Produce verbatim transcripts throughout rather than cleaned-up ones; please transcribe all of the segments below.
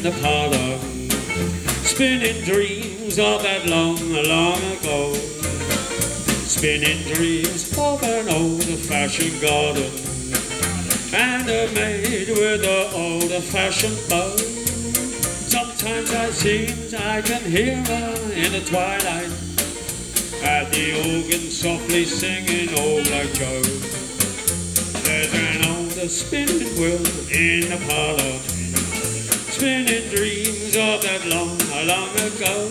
the parlor, spinning dreams of that long, long ago. Spinning dreams of an old-fashioned garden and a maid with an old-fashioned bow. Sometimes I seem I can hear her in the twilight at the organ softly singing Old Black Joe. There's an old spinning wheel in the parlor, spinning dreams of that long, long ago.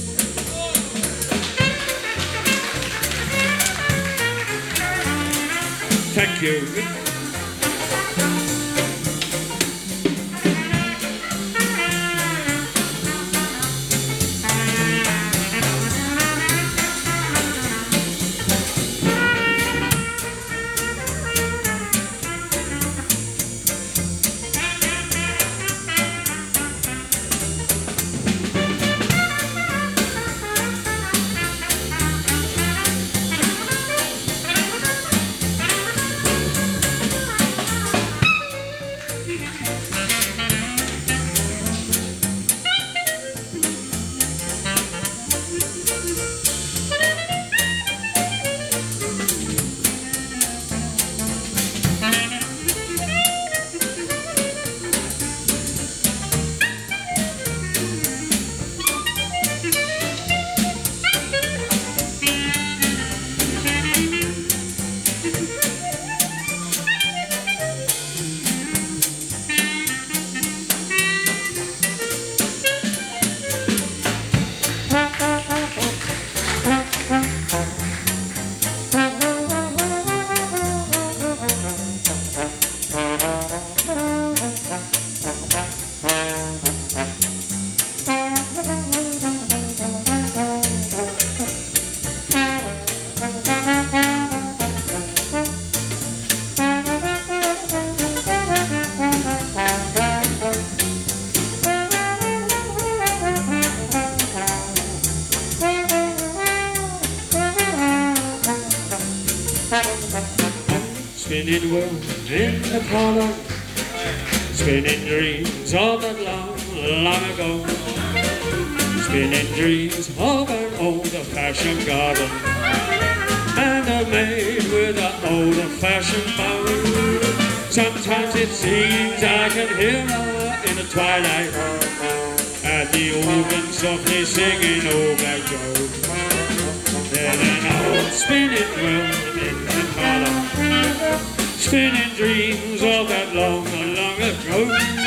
Thank you. Spinning wheel in the parlor, spinning dreams of that long, long ago. Spinning dreams of an old-fashioned garden and a maid with an old-fashioned bow. Sometimes it seems I can hear her in the twilight at the organ softly singing Old Black Joe. There's an old spinning wheel in the parlor, spinning dreams of that long, long ago.